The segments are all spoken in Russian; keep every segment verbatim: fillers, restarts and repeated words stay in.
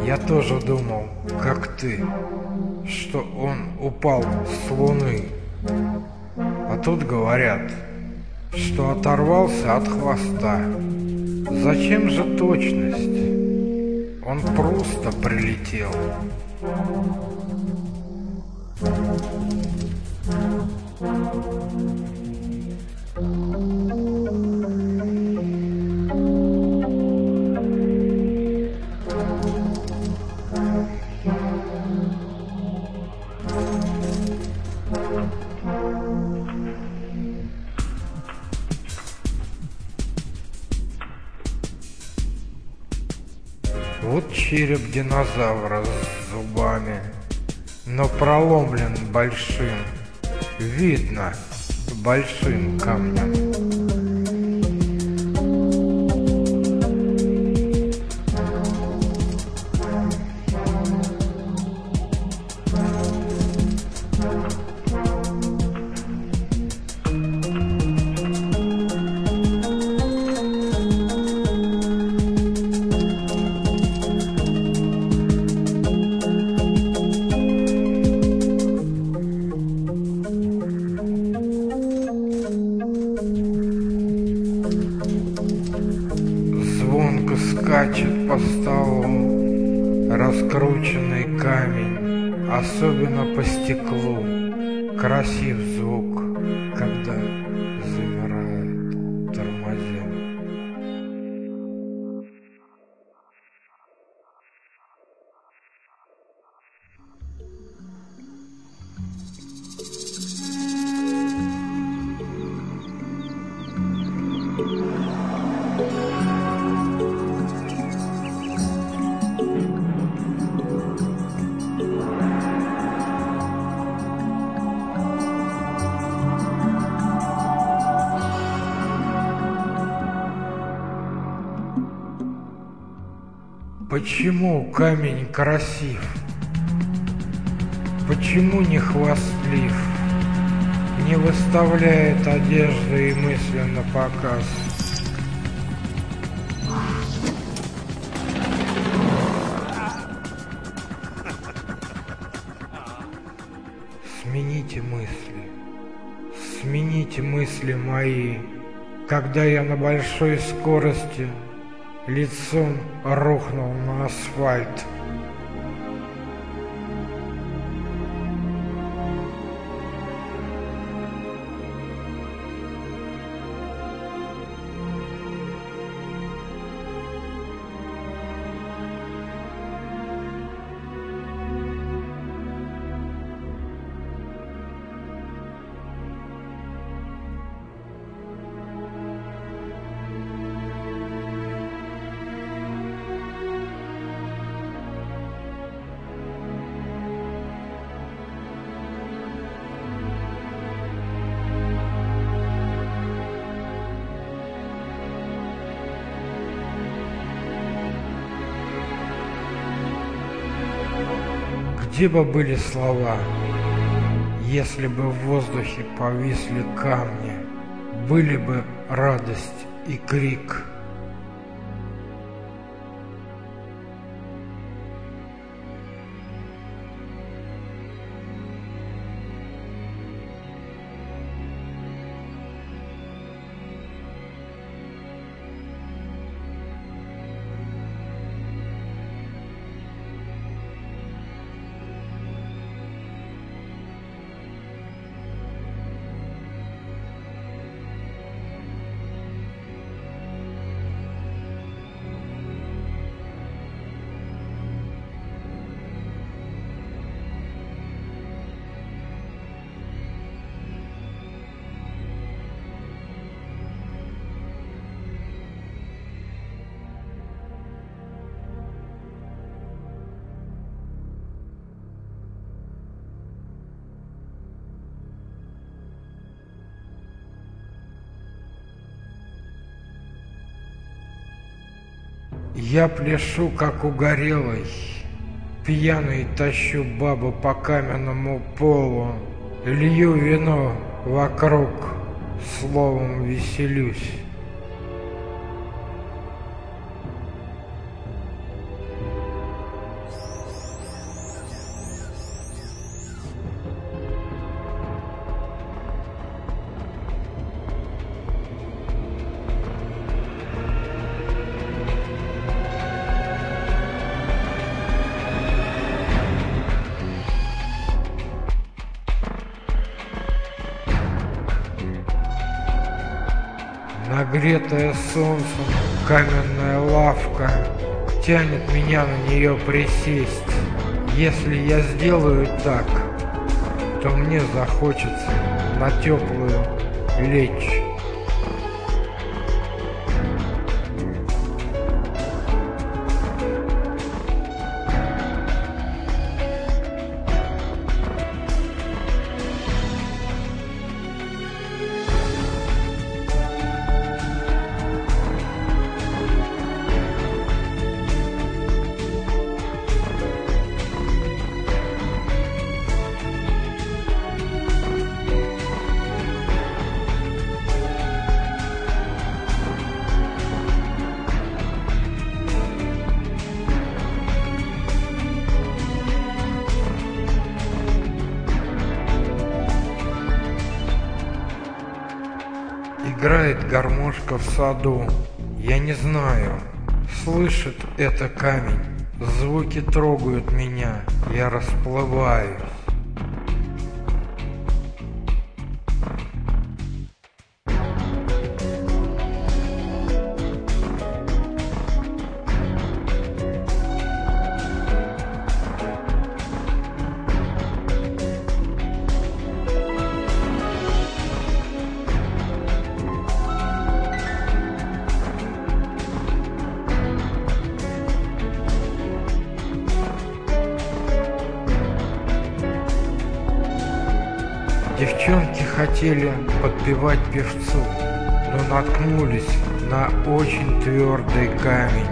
Я тоже думал, как ты, что он упал с луны. А тут говорят, что оторвался от хвоста. Зачем же точность? Он просто прилетел. Вот череп динозавра с зубами, но проломлен большим, видно, большим камнем. Звонко скачет по столу раскрученный камень, особенно по стеклу. Красив звук, когда замирает, тормозя. Почему камень красив? Почему не хвастлив? Не выставляет одежды и мысли на показ? Смените мысли, смените мысли мои, когда я на большой скорости лицом рухнул на асфальт. Где бы были слова, если бы в воздухе повисли камни, были бы радость и крик? Я пляшу, как угорелый, пьяный тащу бабу по каменному полу, лью вино вокруг, словом веселюсь. Нагретая солнцем каменная лавка тянет меня на нее присесть. Если я сделаю так, то мне захочется на теплую лечь. Играет гармошка в саду. Я не знаю, слышит это камень. Звуки трогают меня. Я расплываюсь. Девчонки хотели подпевать певцу, но наткнулись на очень твердый камень.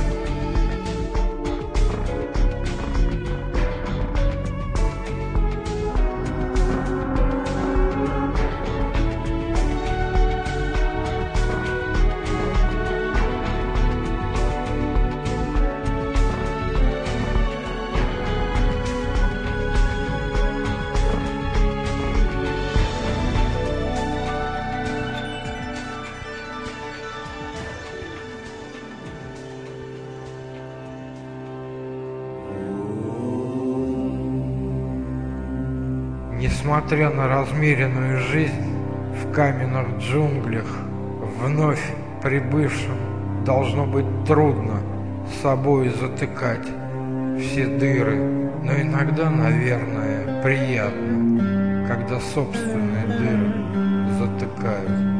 Несмотря на размеренную жизнь в каменных джунглях, вновь прибывшим должно быть трудно с собой затыкать все дыры, но иногда, наверное, приятно, когда собственные дыры затыкают.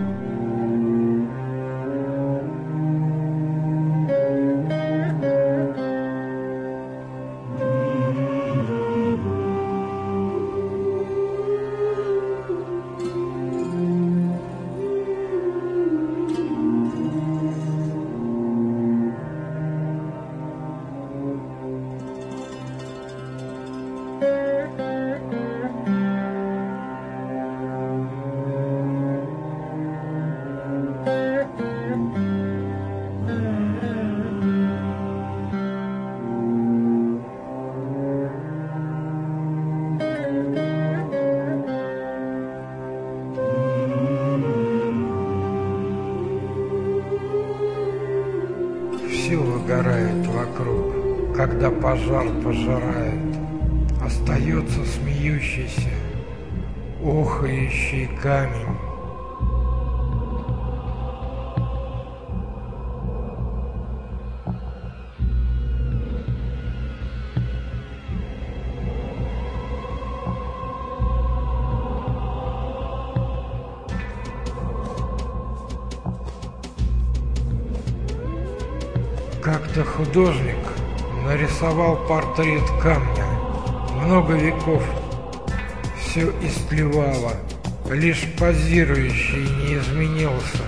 Все выгорает вокруг, когда пожар пожирает. Остается смеющийся, охающий камень. Как-то художник нарисовал портрет камня. Много веков все истлевало, лишь позирующий не изменился.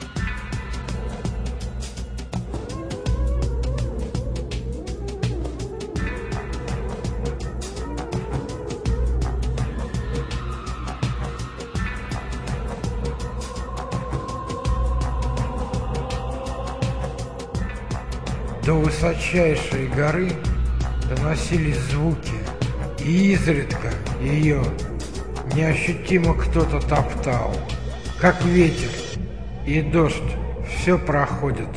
До высочайшей горы доносились звуки, и изредка ее неощутимо кто-то топтал, как ветер и дождь, все проходит.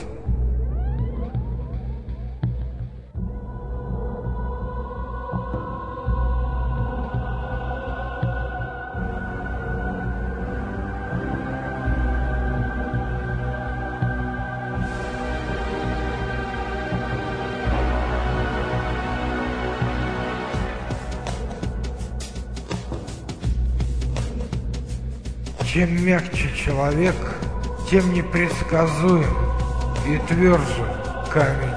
Чем мягче человек, тем непредсказуем и тверже камень.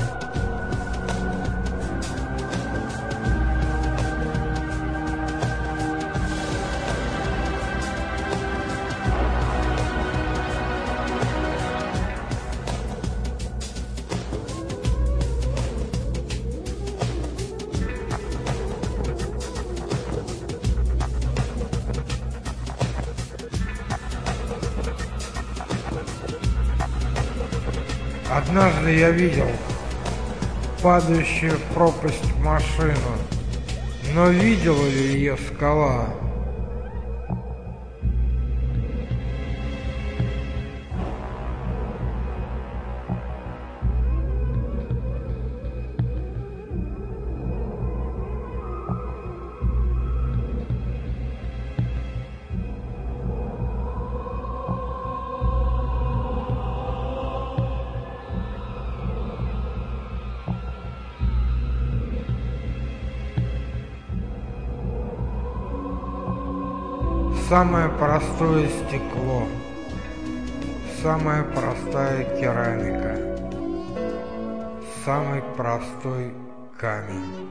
Однажды я видел падающую в пропасть машину, но видела ли ее скала? Самое простое стекло, самая простая керамика, самый простой камень.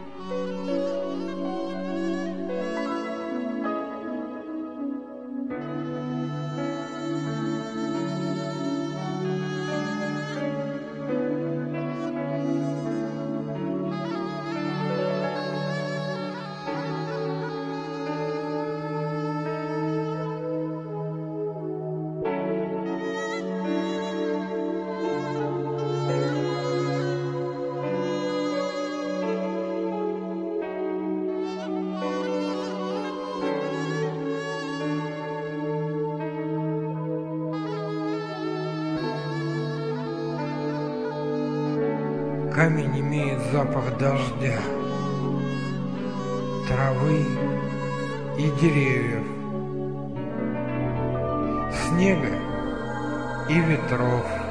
Камень имеет запах дождя, травы и деревьев, снега и ветров.